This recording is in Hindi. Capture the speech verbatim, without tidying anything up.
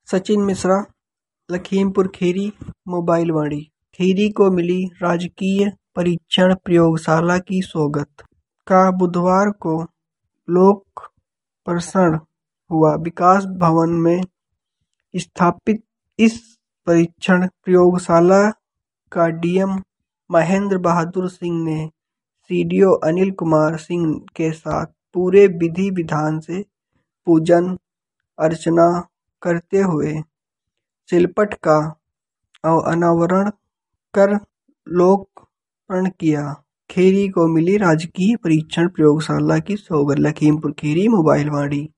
सचिन मिश्रा, लखीमपुर खीरी, मोबाइल वाणी। खीरी को मिली राजकीय परीक्षण प्रयोगशाला की सौगात का बुधवार को लोकार्पण हुआ। विकास भवन में स्थापित इस परीक्षण प्रयोगशाला का डीएम महेंद्र बहादुर सिंह ने सीडीओ अनिल कुमार सिंह के साथ पूरे विधि विधान से पूजन अर्चना करते हुए शिलपट का अनावरण कर लोकार्पण किया। खीरी को मिली राजकीय परीक्षण प्रयोगशाला की सौगात। लखीमपुर खीरी, मोबाइल वाणी।